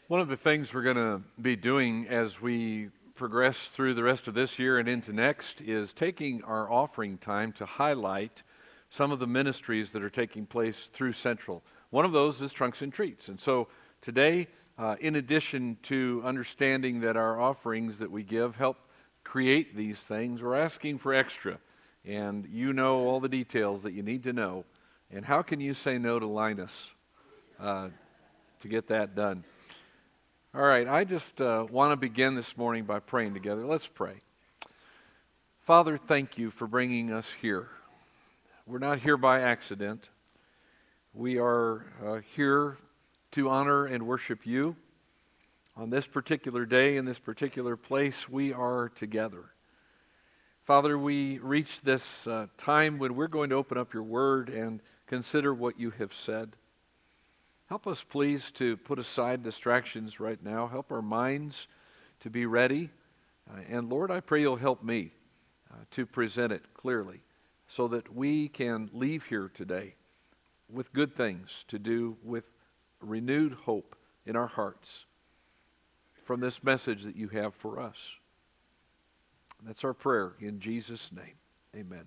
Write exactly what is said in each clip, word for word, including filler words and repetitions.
One of the things we're going to be doing as we progress through the rest of this year and into next is taking our offering time to highlight some of the ministries that are taking place through Central. One of those is Trunks and Treats. And so today, uh, in addition to understanding that our offerings that we give help create these things, we're asking for extra. And you know all the details that you need to know. And how can you say no to Linus uh, to get that done? All right, I just uh, want to begin this morning by praying together. Let's pray. Father, thank you for bringing us here. We're not here by accident. We are uh, here to honor and worship you. On this particular day, in this particular place, we are together. Father, we reach this uh, time when we're going to open up your word and consider what you have said. Help us, please, to put aside distractions right now. Help our minds to be ready. Uh, and Lord, I pray you'll help me uh, to present it clearly so that we can leave here today with good things to do, with renewed hope in our hearts from this message that you have for us. That's our prayer in Jesus' name. Amen.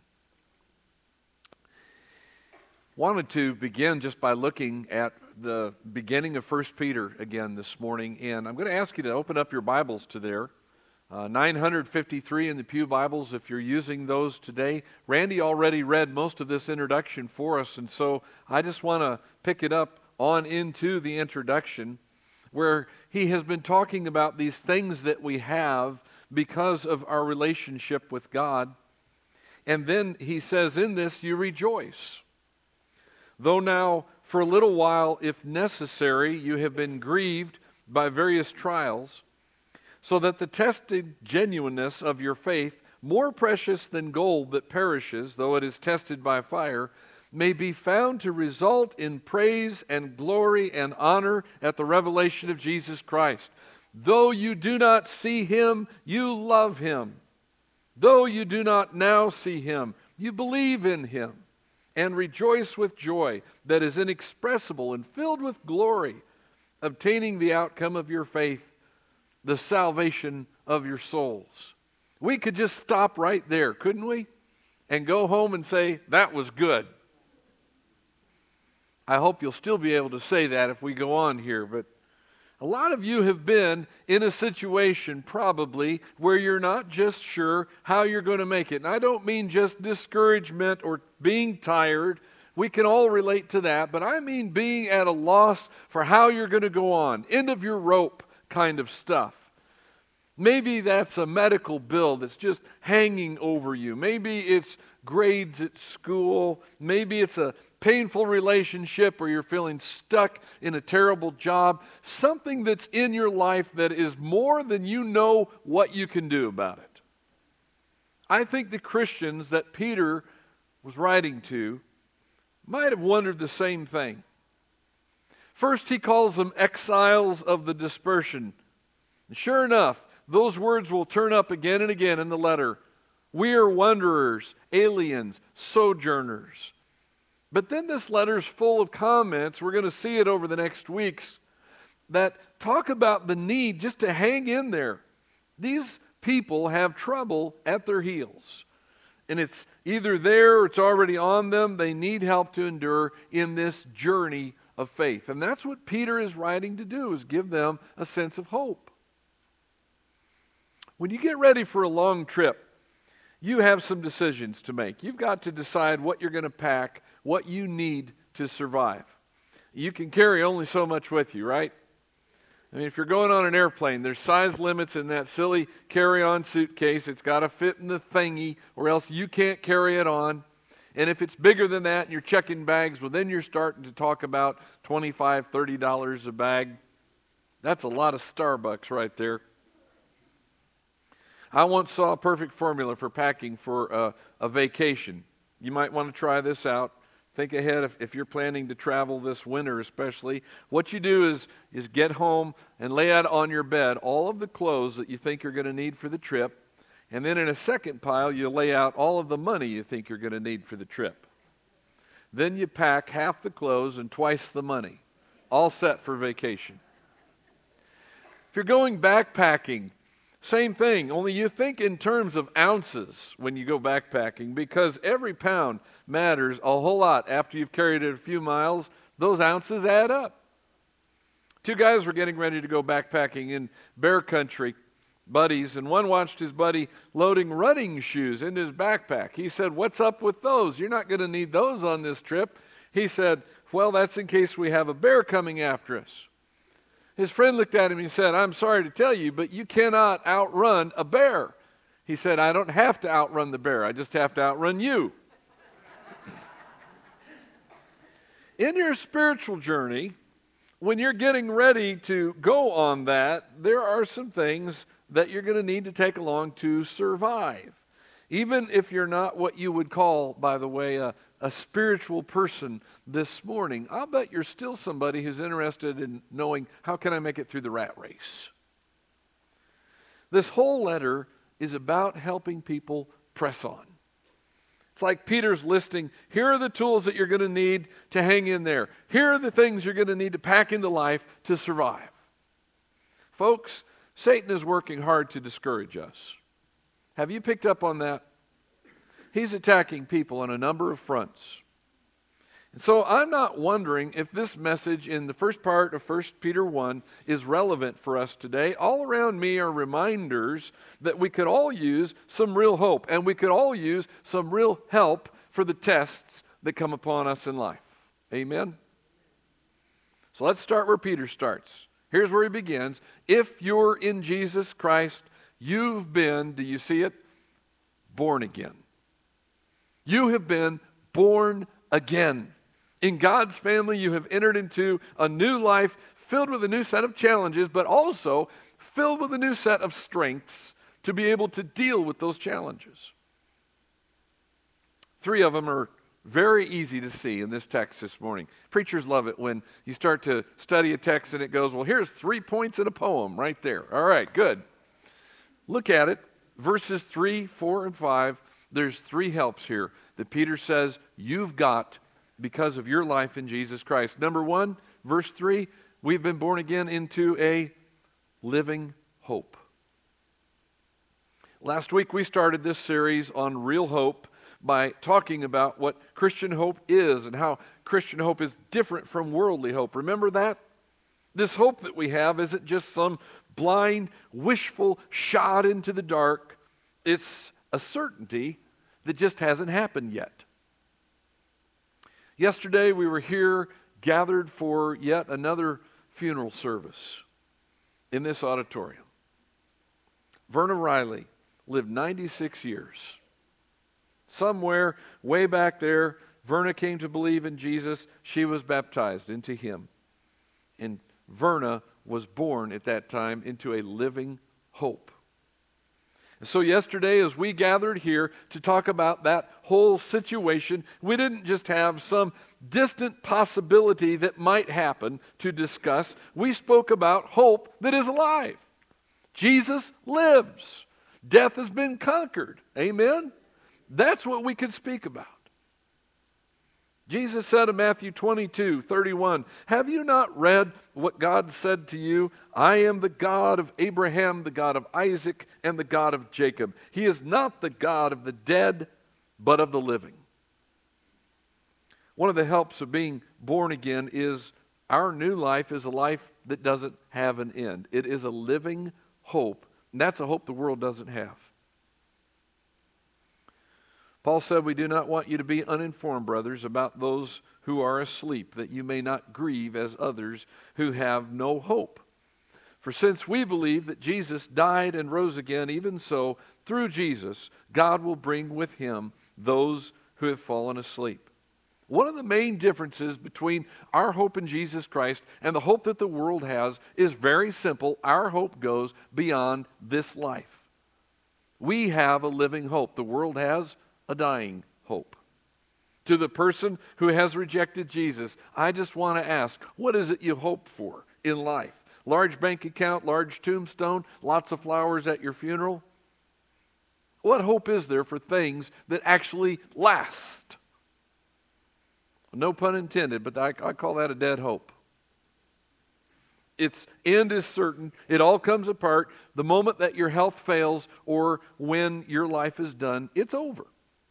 Wanted to begin just by looking at the beginning of First Peter again this morning, and I'm going to ask you to open up your Bibles to there. Uh, nine fifty-three in the Pew Bibles, if you're using those today. Randy already read most of this introduction for us, and so I just want to pick it up on into the introduction, where he has been talking about these things that we have because of our relationship with God. And then he says, in this you rejoice. Though now, for a little while, if necessary, you have been grieved by various trials, so that the tested genuineness of your faith, more precious than gold that perishes, though it is tested by fire, may be found to result in praise and glory and honor at the revelation of Jesus Christ. Though you do not see him, you love him. Though you do not now see him, you believe in him, and rejoice with joy that is inexpressible and filled with glory, obtaining the outcome of your faith, the salvation of your souls. We could just stop right there, couldn't we? And go home and say, that was good. I hope you'll still be able to say that if we go on here, but a lot of you have been in a situation probably where you're not just sure how you're going to make it. And I don't mean just discouragement or being tired. We can all relate to that. But I mean being at a loss for how you're going to go on. End of your rope kind of stuff. Maybe that's a medical bill that's just hanging over you. Maybe it's grades at school. Maybe it's a painful relationship, or you're feeling stuck in a terrible job, something that's in your life that is more than you know what you can do about it. I think the Christians that Peter was writing to might have wondered the same thing. First, he calls them exiles of the dispersion. And sure enough, those words will turn up again and again in the letter. We are wanderers, aliens, sojourners. But then this letter's full of comments, we're going to see it over the next weeks, that talk about the need just to hang in there. These people have trouble at their heels. And it's either there or it's already on them. They need help to endure in this journey of faith. And that's what Peter is writing to do, is give them a sense of hope. When you get ready for a long trip, you have some decisions to make. You've got to decide what you're going to pack, what you need to survive. You can carry only so much with you, right? I mean, if you're going on an airplane, there's size limits in that silly carry-on suitcase. It's got to fit in the thingy, or else you can't carry it on. And if it's bigger than that and you're checking bags, well, then you're starting to talk about twenty-five dollars, thirty dollars a bag. That's a lot of Starbucks right there. I once saw a perfect formula for packing for a, a vacation. You might want to try this out. Think ahead if, if you're planning to travel this winter especially. What you do is, is get home and lay out on your bed all of the clothes that you think you're going to need for the trip. And then in a second pile, you lay out all of the money you think you're going to need for the trip. Then you pack half the clothes and twice the money. All set for vacation. If you're going backpacking, same thing, only you think in terms of ounces when you go backpacking, because every pound matters a whole lot. After you've carried it a few miles, those ounces add up. Two guys were getting ready to go backpacking in bear country, buddies, and one watched his buddy loading running shoes into his backpack. He said, "What's up with those? You're not going to need those on this trip." He said, "Well, that's in case we have a bear coming after us." His friend looked at him and said, "I'm sorry to tell you, but you cannot outrun a bear." He said, "I don't have to outrun the bear. I just have to outrun you." In your spiritual journey, when you're getting ready to go on that, there are some things that you're going to need to take along to survive. Even if you're not what you would call, by the way, a, a spiritual person this morning, I'll bet you're still somebody who's interested in knowing, how can I make it through the rat race? This whole letter is about helping people press on. It's like Peter's listing, here are the tools that you're going to need to hang in there. Here are the things you're going to need to pack into life to survive. Folks, Satan is working hard to discourage us. Have you picked up on that? He's attacking people on a number of fronts. And so I'm not wondering if this message in the first part of First Peter one is relevant for us today. All around me are reminders that we could all use some real hope, and we could all use some real help for the tests that come upon us in life. Amen? So let's start where Peter starts. Here's where he begins. If you're in Jesus Christ, you've been, do you see it? Born again. You have been born again. In God's family, you have entered into a new life filled with a new set of challenges, but also filled with a new set of strengths to be able to deal with those challenges. Three of them are very easy to see in this text this morning. Preachers love it when you start to study a text and it goes, well, here's three points in a poem right there. All right, good. Look at it. Verses three, four, and five. There's three helps here that Peter says you've got because of your life in Jesus Christ. Number one, verse three, we've been born again into a living hope. Last week we started this series on real hope by talking about what Christian hope is and how Christian hope is different from worldly hope. Remember that? This hope that we have isn't just some blind, wishful shot into the dark. It's a certainty that just hasn't happened yet. Yesterday we were here gathered for yet another funeral service in this auditorium. Verna Riley lived ninety-six years. Somewhere way back there, Verna came to believe in Jesus. She was baptized into him. And Verna was born at that time into a living hope. And so yesterday, as we gathered here to talk about that whole situation, we didn't just have some distant possibility that might happen to discuss. We spoke about hope that is alive. Jesus lives. Death has been conquered. Amen? That's what we could speak about. Jesus said in Matthew twenty-two, thirty-one, have you not read what God said to you? I am the God of Abraham, the God of Isaac, and the God of Jacob. He is not the God of the dead, but of the living. One of the helps of being born again is our new life is a life that doesn't have an end. It is a living hope, and that's a hope the world doesn't have. Paul said, we do not want you to be uninformed, brothers, about those who are asleep, that you may not grieve as others who have no hope. For since we believe that Jesus died and rose again, even so, through Jesus, God will bring with him those who have fallen asleep. One of the main differences between our hope in Jesus Christ and the hope that the world has is very simple. Our hope goes beyond this life. We have a living hope. The world has a dying hope. To the person who has rejected Jesus, I just want to ask, what is it you hope for in life? Large bank account, large tombstone, lots of flowers at your funeral? What hope is there for things that actually last? No pun intended, but I, I call that a dead hope. Its end is certain. It all comes apart. The moment that your health fails or when your life is done, it's over.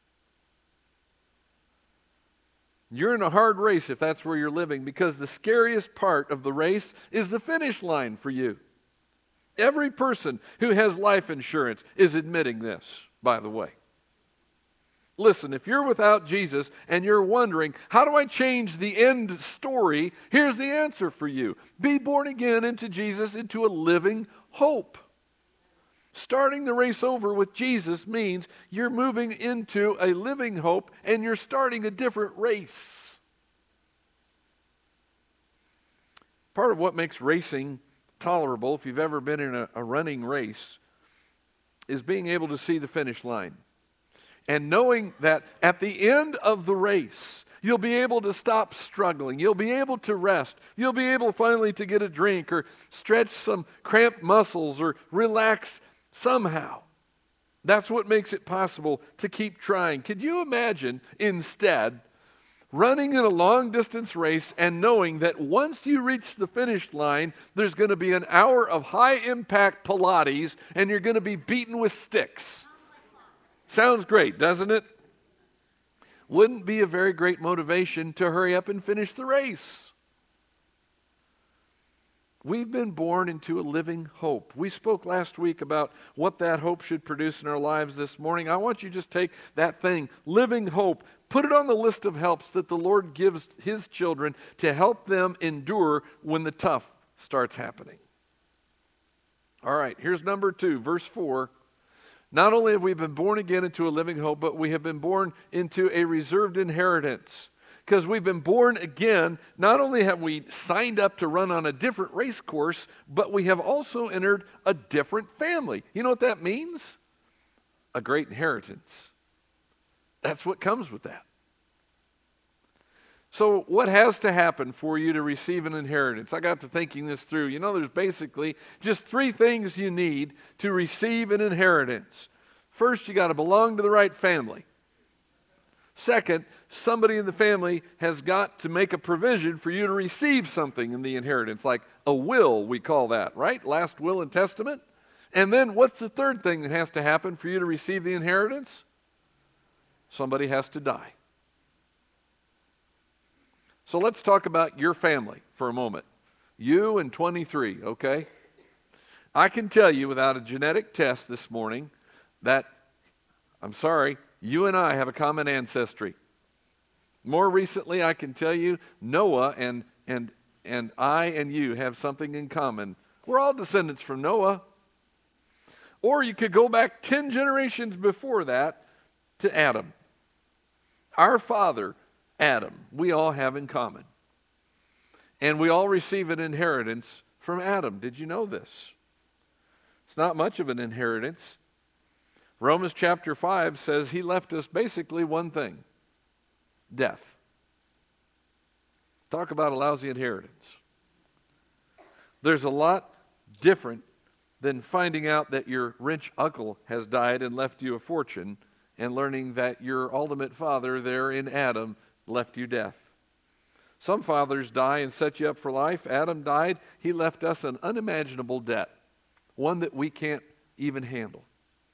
You're in a hard race if that's where you're living, because the scariest part of the race is the finish line for you. Every person who has life insurance is admitting this, by the way. Listen, if you're without Jesus and you're wondering, how do I change the end story? Here's the answer for you. Be born again into Jesus, into a living hope. Starting the race over with Jesus means you're moving into a living hope and you're starting a different race. Part of what makes racing tolerable, if you've ever been in a, a running race, is being able to see the finish line. And knowing that at the end of the race, you'll be able to stop struggling. You'll be able to rest. You'll be able finally to get a drink or stretch some cramped muscles or relax somehow. That's what makes it possible to keep trying. Could you imagine instead running in a long distance race and knowing that once you reach the finish line, there's going to be an hour of high impact Pilates and you're going to be beaten with sticks? Sounds great, doesn't it? Wouldn't be a very great motivation to hurry up and finish the race. We've been born into a living hope. We spoke last week about what that hope should produce in our lives this morning. I want you to just take that thing, living hope, put it on the list of helps that the Lord gives His children to help them endure when the tough starts happening. All right, here's number two, verse four. Not only have we been born again into a living hope, but we have been born into a reserved inheritance. Because we've been born again, not only have we signed up to run on a different race course, but we have also entered a different family. You know what that means? A great inheritance. That's what comes with that. So what has to happen for you to receive an inheritance? I got to thinking this through. You know, there's basically just three things you need to receive an inheritance. First, you got to belong to the right family. Second, somebody in the family has got to make a provision for you to receive something in the inheritance, like a will, we call that, right? Last will and testament. And then what's the third thing that has to happen for you to receive the inheritance? Somebody has to die. So let's talk about your family for a moment. You and twenty-three, okay? I can tell you without a genetic test this morning that, I'm sorry, you and I have a common ancestry. More recently, I can tell you Noah and, and, and I and you have something in common. We're all descendants from Noah. Or you could go back ten generations before that to Adam. Our father, Adam, we all have in common. And we all receive an inheritance from Adam. Did you know this? It's not much of an inheritance. Romans chapter five says he left us basically one thing: death. Talk about a lousy inheritance. There's a lot different than finding out that your rich uncle has died and left you a fortune, and learning that your ultimate father there in Adam left you death. Some fathers die and set you up for life. Adam died. He left us an unimaginable debt, one that we can't even handle.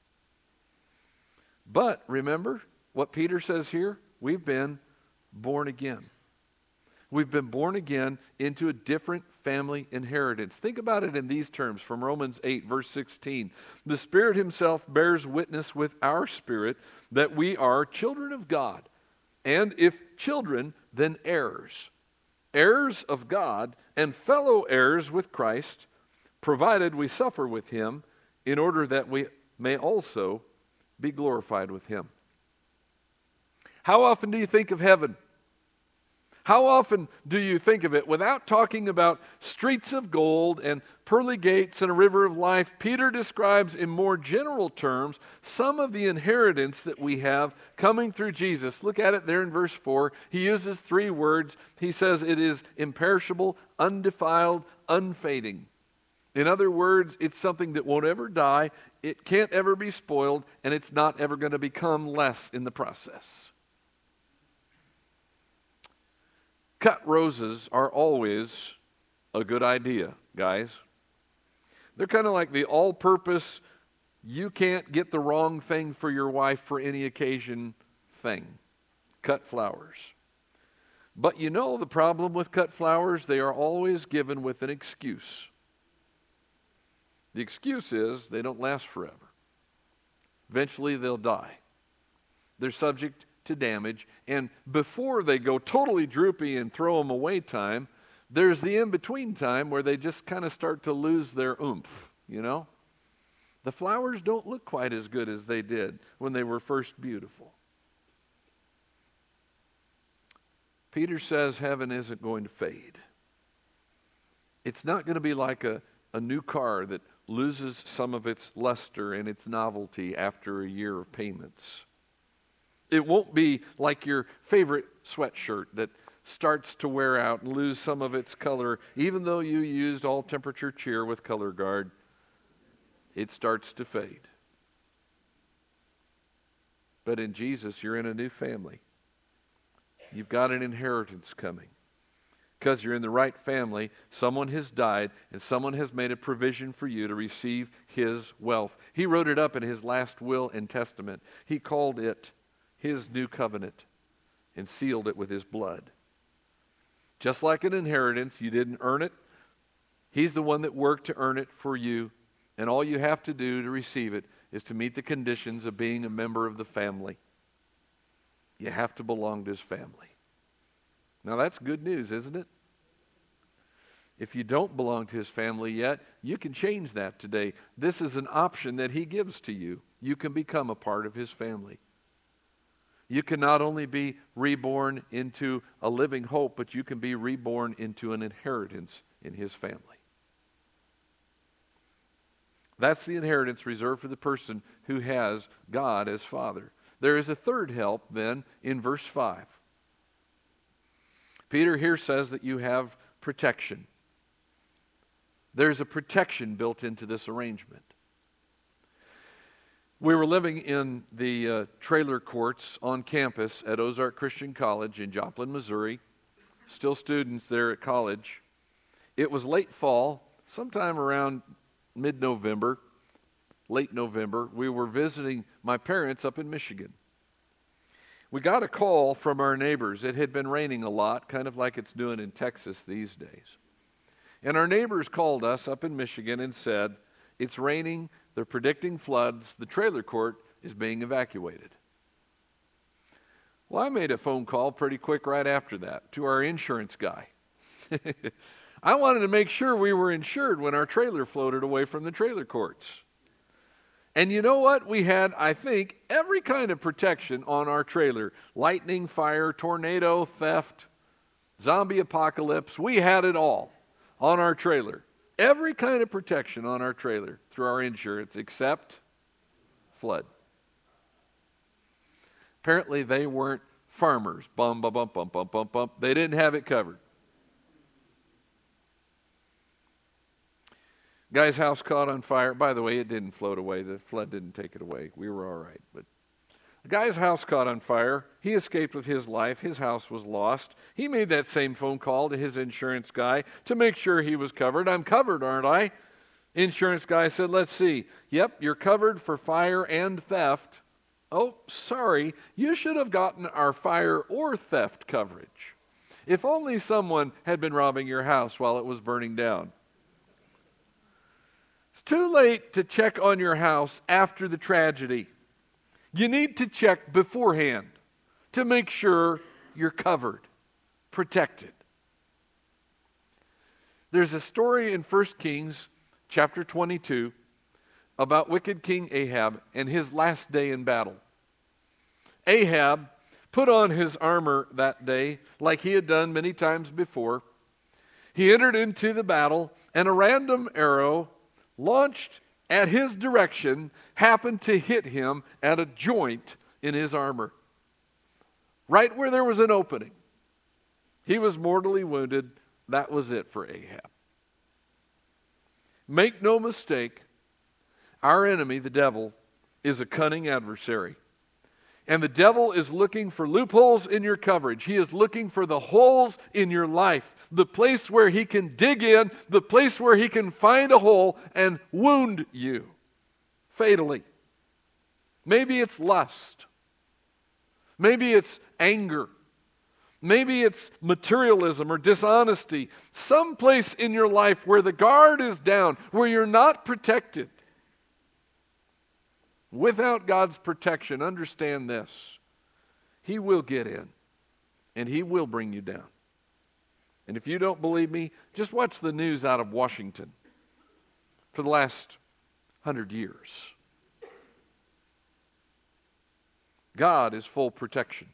But remember what Peter says here? We've been born again. We've been born again into a different family inheritance. Think about it in these terms from Romans eight, verse sixteen. The Spirit Himself bears witness with our spirit that we are children of God. And if children, then heirs. Heirs of God and fellow heirs with Christ, provided we suffer with Him, in order that we may also be glorified with Him. How often do you think of heaven? How often do you think of it without talking about streets of gold and pearly gates and a river of life? Peter describes in more general terms some of the inheritance that we have coming through Jesus. Look at it there in verse four. He uses three words. He says it is imperishable, undefiled, unfading. In other words, it's something that won't ever die, it can't ever be spoiled, and it's not ever going to become less in the process. Cut roses are always a good idea. guys. They're kind of like the all-purpose, you can't get the wrong thing for your wife for any occasion thing. Cut flowers. But you know the problem with cut flowers? They are always given with an excuse. The excuse is they don't last forever. Eventually they'll die. They're subject to damage. And before they go totally droopy and throw them away time, there's the in-between time where they just kind of start to lose their oomph, you know? The flowers don't look quite as good as they did when they were first beautiful. Peter says heaven isn't going to fade. It's not going to be like a, a new car that loses some of its luster and its novelty after a year of payments. It won't be like your favorite sweatshirt that starts to wear out and lose some of its color, even though you used all temperature cheer with Color Guard. It starts to fade. But in Jesus, you're in a new family. You've got an inheritance coming. Because you're in the right family, someone has died and someone has made a provision for you to receive his wealth. He wrote it up in his last will and testament. He called it his new covenant and sealed it with his blood. Just like an inheritance, you didn't earn it. He's the one that worked to earn it for you. And all you have to do to receive it is to meet the conditions of being a member of the family. You have to belong to his family. Now that's good news, isn't it? If you don't belong to his family yet, you can change that today. This is an option that he gives to you. You can become a part of his family. You can not only be reborn into a living hope, but you can be reborn into an inheritance in his family. That's the inheritance reserved for the person who has God as Father. There is a third help then in verse five. Peter here says that you have protection. There's a protection built into this arrangement. We were living in the uh, trailer courts on campus at Ozark Christian College in Joplin, Missouri. Still students there at college. It was late fall, sometime around mid-November, late November. We were visiting my parents up in Michigan. We got a call from our neighbors. It had been raining a lot, kind of like it's doing in Texas these days. And our neighbors called us up in Michigan and said, it's raining, they're predicting floods, the trailer court is being evacuated. Well, I made a phone call pretty quick right after that to our insurance guy. I wanted to make sure we were insured when our trailer floated away from the trailer courts. And you know what? We had, I think, every kind of protection on our trailer. Lightning, fire, tornado, theft, zombie apocalypse. We had it all on our trailer. Every kind of protection on our trailer through our insurance except flood. Apparently they weren't farmers. Bum, bum, bum, bum, bum, bum, bum. They didn't have it covered. Guy's house caught on fire. By the way, it didn't float away. The flood didn't take it away. We were all right. But the guy's house caught on fire. He escaped with his life. His house was lost. He made that same phone call to his insurance guy to make sure he was covered. I'm covered, aren't I? Insurance guy said, let's see. Yep, you're covered for fire and theft. Oh, sorry. You should have gotten our fire or theft coverage. If only someone had been robbing your house while it was burning down. It's too late to check on your house after the tragedy. You need to check beforehand to make sure you're covered, protected. There's a story in First Kings chapter twenty-two about wicked King Ahab and his last day in battle. Ahab put on his armor that day like he had done many times before. He entered into the battle, and a random arrow launched at his direction happened to hit him at a joint in his armor, right where there was an opening. He was mortally wounded. That was it for Ahab. Make no mistake, our enemy, the devil, is a cunning adversary. And the devil is looking for loopholes in your coverage. He is looking for the holes in your life the place where he can dig in, the place where he can find a hole and wound you fatally. Maybe it's lust. Maybe it's anger. Maybe it's materialism or dishonesty. Some place in your life where the guard is down, where you're not protected. Without God's protection, understand this. He will get in, and he will bring you down. And if you don't believe me, just watch the news out of Washington for the last hundred years. God is full protection.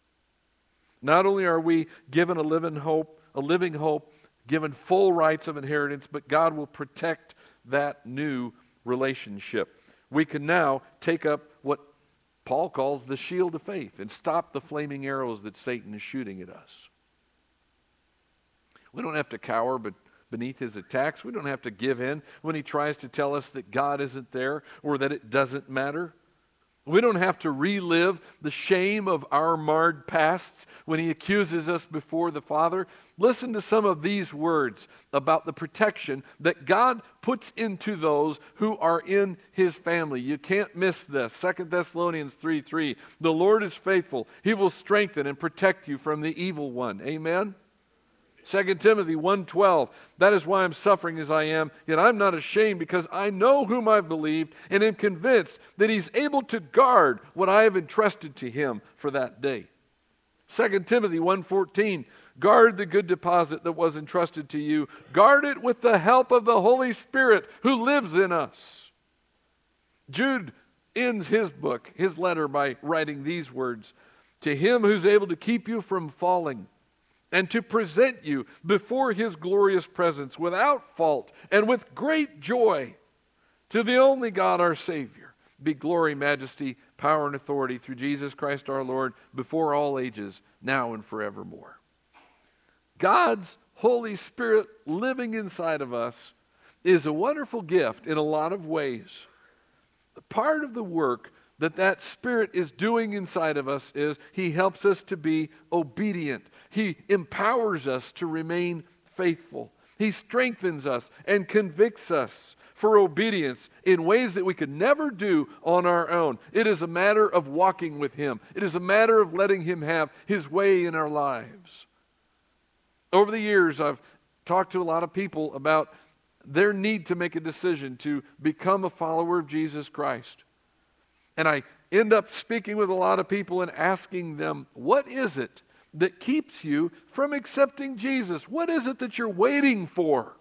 Not only are we given a living hope, a living hope, given full rights of inheritance, but God will protect that new relationship. We can now take up what Paul calls the shield of faith and stop the flaming arrows that Satan is shooting at us. We don't have to cower but beneath his attacks. We don't have to give in when he tries to tell us that God isn't there or that it doesn't matter. We don't have to relive the shame of our marred pasts when he accuses us before the Father. Listen to some of these words about the protection that God puts into those who are in his family. You can't miss this. Second Thessalonians three three. The Lord is faithful. He will strengthen and protect you from the evil one. Amen? Second Timothy one twelve, that is why I'm suffering as I am, yet I'm not ashamed because I know whom I've believed and am convinced that he's able to guard what I have entrusted to him for that day. Second Timothy one fourteen, guard the good deposit that was entrusted to you. Guard it with the help of the Holy Spirit who lives in us. Jude ends his book, his letter, by writing these words, to him who's able to keep you from falling, and to present you before his glorious presence without fault and with great joy. To the only God our Savior be glory, majesty, power, and authority through Jesus Christ our Lord before all ages, now and forevermore. God's Holy Spirit living inside of us is a wonderful gift in a lot of ways. Part of the work that that Spirit is doing inside of us is he helps us to be obedient. He empowers us to remain faithful. He strengthens us and convicts us for obedience in ways that we could never do on our own. It is a matter of walking with him. It is a matter of letting him have his way in our lives. Over the years, I've talked to a lot of people about their need to make a decision to become a follower of Jesus Christ. And I end up speaking with a lot of people and asking them, what is it that keeps you from accepting Jesus? What is it that you're waiting for?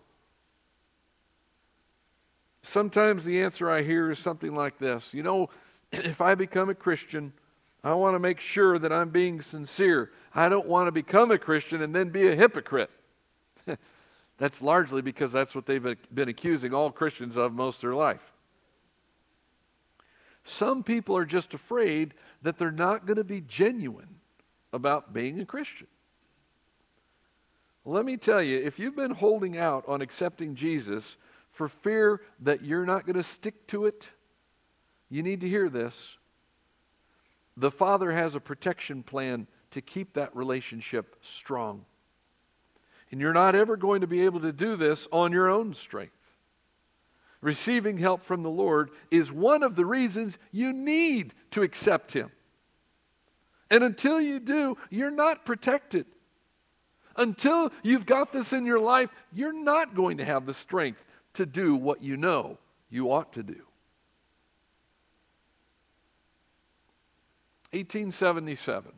Sometimes the answer I hear is something like this. You know, if I become a Christian, I want to make sure that I'm being sincere. I don't want to become a Christian and then be a hypocrite. That's largely because that's what they've been accusing all Christians of most of their life. Some people are just afraid that they're not going to be genuine about being a Christian. Let me tell you, if you've been holding out on accepting Jesus for fear that you're not going to stick to it, you need to hear this. The Father has a protection plan to keep that relationship strong. And you're not ever going to be able to do this on your own strength. Receiving help from the Lord is one of the reasons you need to accept him. And until you do, you're not protected. Until you've got this in your life, you're not going to have the strength to do what you know you ought to do. eighteen seventy-seven,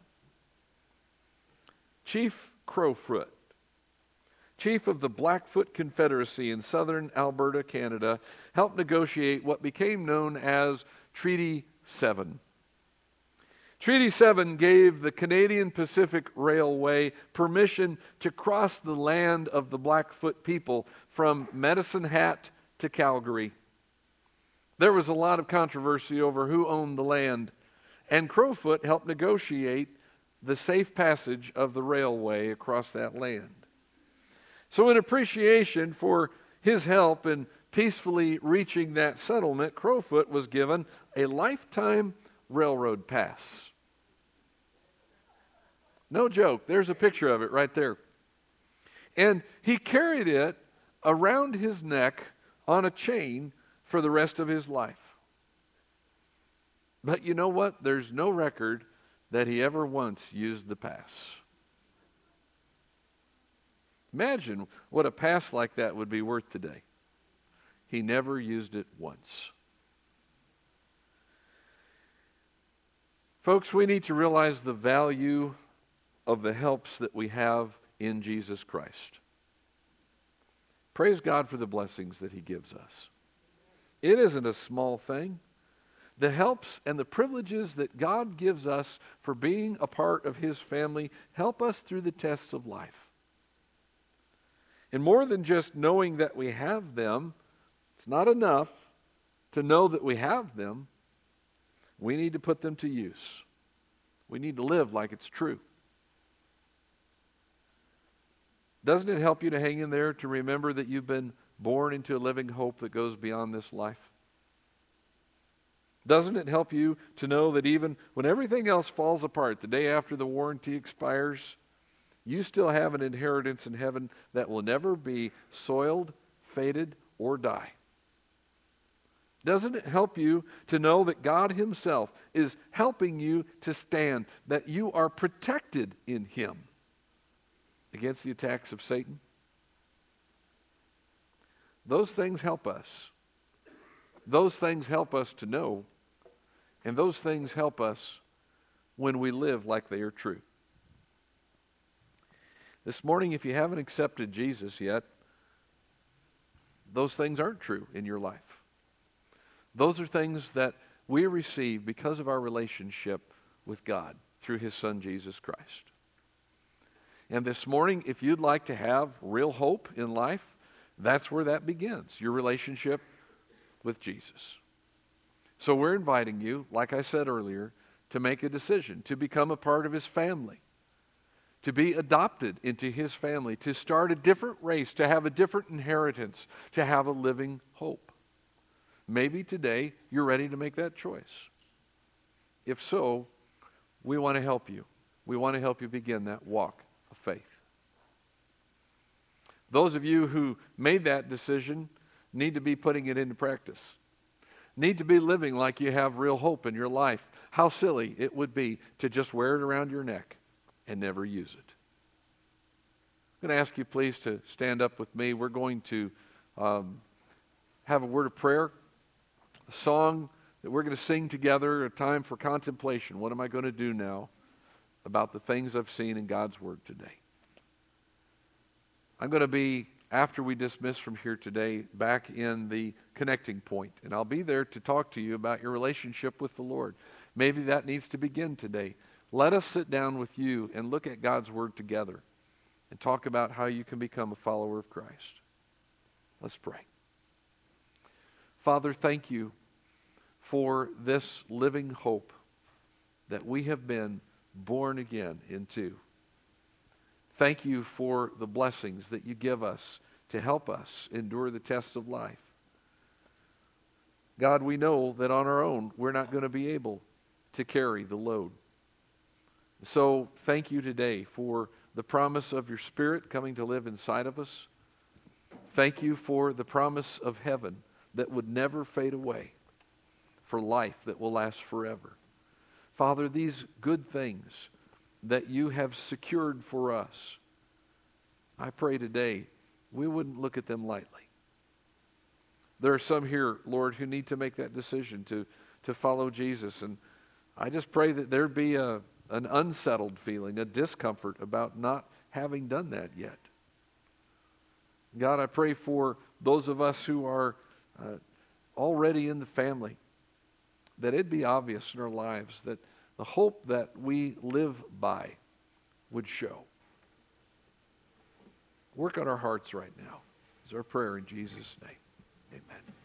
Chief Crowfoot, chief of the Blackfoot Confederacy in southern Alberta, Canada, helped negotiate what became known as Treaty seven. Treaty seven gave the Canadian Pacific Railway permission to cross the land of the Blackfoot people from Medicine Hat to Calgary. There was a lot of controversy over who owned the land, and Crowfoot helped negotiate the safe passage of the railway across that land. So in appreciation for his help in peacefully reaching that settlement, Crowfoot was given a lifetime railroad pass. No joke. There's a picture of it right there. And he carried it around his neck on a chain for the rest of his life. But you know what? There's no record that he ever once used the pass. Imagine what a pass like that would be worth today. He never used it once. Folks, we need to realize the value of the helps that we have in Jesus Christ. Praise God for the blessings that he gives us. It isn't a small thing. The helps and the privileges that God gives us for being a part of his family help us through the tests of life. And more than just knowing that we have them, it's not enough to know that we have them. We need to put them to use. We need to live like it's true. Doesn't it help you to hang in there to remember that you've been born into a living hope that goes beyond this life? Doesn't it help you to know that even when everything else falls apart, the day after the warranty expires, you still have an inheritance in heaven that will never be soiled, faded, or die? Doesn't it help you to know that God himself is helping you to stand, that you are protected in him against the attacks of Satan? Those things help us. Those things help us to know, and those things help us when we live like they are true. This morning, if you haven't accepted Jesus yet, those things aren't true in your life. Those are things that we receive because of our relationship with God through his Son, Jesus Christ. And this morning, if you'd like to have real hope in life, that's where that begins, your relationship with Jesus. So we're inviting you, like I said earlier, to make a decision, to become a part of his family, to be adopted into his family, to start a different race, to have a different inheritance, to have a living hope. Maybe today you're ready to make that choice. If so, we want to help you. We want to help you begin that walk of faith. Those of you who made that decision need to be putting it into practice. Need to be living like you have real hope in your life. How silly it would be to just wear it around your neck and never use it. I'm going to ask you please to stand up with me. We're going to um, have a word of prayer, a song that we're going to sing together, a time for contemplation. What am I going to do now about the things I've seen in God's Word today? I'm going to be, after we dismiss from here today, back in the connecting point, and I'll be there to talk to you about your relationship with the Lord. Maybe that needs to begin today. Let us sit down with you and look at God's Word together and talk about how you can become a follower of Christ. Let's pray. Father, thank you for this living hope that we have been born again into. Thank you for the blessings that you give us to help us endure the tests of life. God, we know that on our own we're not going to be able to carry the load. So thank you today for the promise of your Spirit coming to live inside of us. Thank you for the promise of heaven that would never fade away, for life that will last forever. Father, these good things that you have secured for us, I pray today we wouldn't look at them lightly. There are some here, Lord, who need to make that decision to, to follow Jesus, and I just pray that there be a, an unsettled feeling, a discomfort about not having done that yet. God, I pray for those of us who are uh, already in the family, that it'd be obvious in our lives that the hope that we live by would show. Work on our hearts right now. Is our prayer in Jesus' name. Amen.